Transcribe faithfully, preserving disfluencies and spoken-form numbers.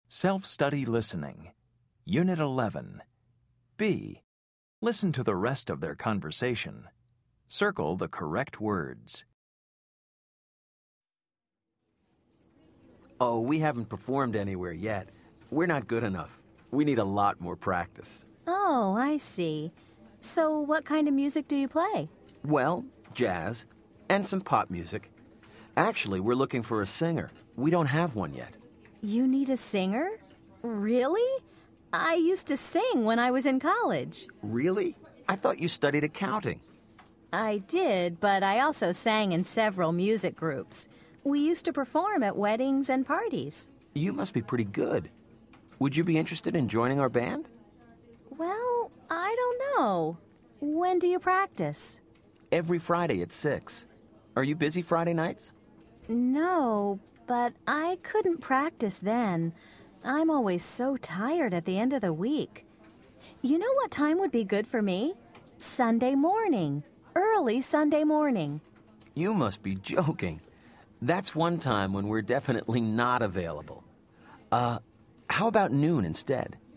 Self-study listening. Unit eleven. B. Listen to the rest of their conversation. Circle the correct words. Oh, we haven't performed anywhere yet. We're not good enough. We need a lot more practice. Oh, I see. So what kind of music do you play? Well, jazz and some pop music. Actually, we're looking for a singer. We don't have one yet. You need a singer? Really? I used to sing when I was in college. Really? I thought you studied accounting. I did, but I also sang in several music groups. We used to perform at weddings and parties. You must be pretty good. Would you be interested in joining our band? Well, I don't know. When do you practice? Every Friday at six. Are you busy Friday nights? No, but I couldn't practice then. I'm always so tired at the end of the week. You know what time would be good for me? Sunday morning. Early Sunday morning. You must be joking. That's one time when we're definitely not available. Uh, how about noon instead?